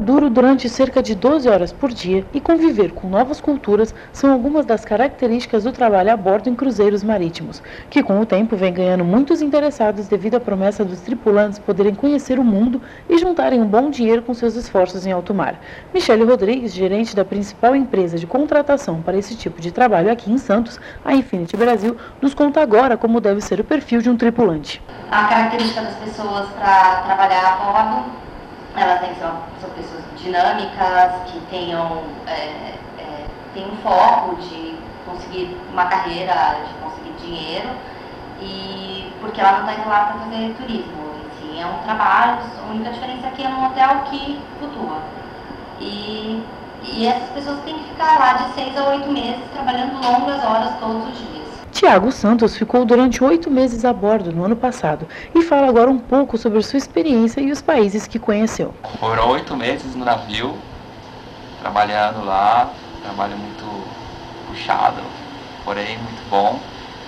duro durante cerca de 12 horas por dia e conviver com novas culturas são algumas das características do trabalho a bordo em cruzeiros marítimos, que com o tempo vem ganhando muitos interessados devido à promessa dos tripulantes poderem conhecer o mundo e juntarem um bom dinheiro com seus esforços em alto mar. Michele Rodrigues, gerente da principal empresa de contratação para esse tipo de trabalho aqui em Santos, a Infinity Brasil, nos conta agora como deve ser o perfil de um tripulante. A característica das pessoas para trabalhar a bordo, elas têm que ser pessoas dinâmicas, que tenham um foco de conseguir uma carreira, de conseguir dinheiro, e porque ela não está indo lá para fazer turismo. Enfim, é um trabalho, a única diferença aqui é num hotel que flutua. E essas pessoas têm que ficar lá de 6 a 8 meses, trabalhando longas horas todos os dias. Tiago Santos ficou durante 8 meses a bordo no ano passado e fala agora um pouco sobre sua experiência e os países que conheceu. Foram 8 meses no navio, trabalhando lá, trabalho muito puxado, porém muito bom.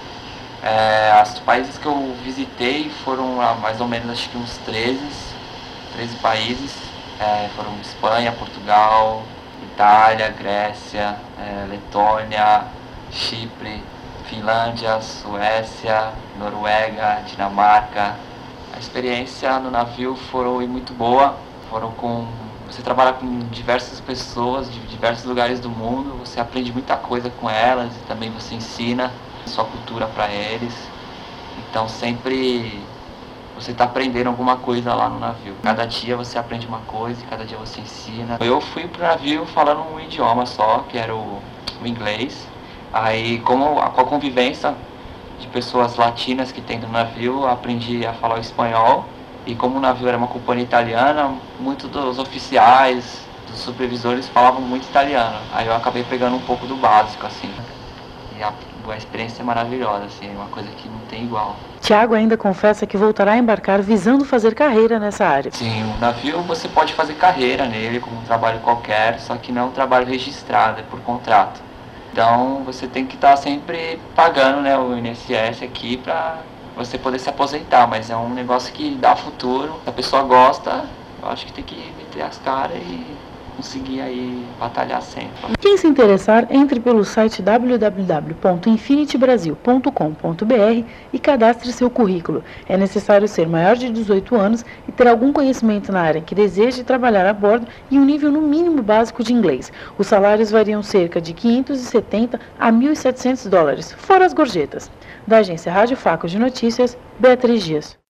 Os países que eu visitei foram mais ou menos, acho que uns 13 países. Foram Espanha, Portugal, Itália, Grécia, Letônia, Chipre, Finlândia, Suécia, Noruega, Dinamarca. A experiência no navio foi muito boa. Você trabalha com diversas pessoas de diversos lugares do mundo, você aprende muita coisa com elas e também você ensina sua cultura para eles. Então sempre você está aprendendo alguma coisa lá no navio. Cada dia você aprende uma coisa e cada dia você ensina. Eu fui pro navio falando um idioma só, que era o inglês. Aí, com a convivência de pessoas latinas que tem no navio, aprendi a falar o espanhol. E como o navio era uma companhia italiana, muitos dos oficiais, dos supervisores falavam muito italiano. Aí eu acabei pegando um pouco do básico, assim. E a experiência é maravilhosa, assim, é uma coisa que não tem igual. Tiago ainda confessa que voltará a embarcar visando fazer carreira nessa área. Sim, o navio você pode fazer carreira nele como um trabalho qualquer, só que não um trabalho registrado, é por contrato. Então você tem que estar sempre pagando, né, o INSS aqui para você poder se aposentar, mas é um negócio que dá futuro. Se a pessoa gosta, eu acho que tem que meter as caras e conseguir aí batalhar sempre. Quem se interessar, entre pelo site www.infinitybrasil.com.br e cadastre seu currículo. É necessário ser maior de 18 anos e ter algum conhecimento na área que deseje trabalhar a bordo e um nível no mínimo básico de inglês. Os salários variam cerca de $570 a $1.700, fora as gorjetas. Da agência Rádio Faco de Notícias, Beatriz Dias.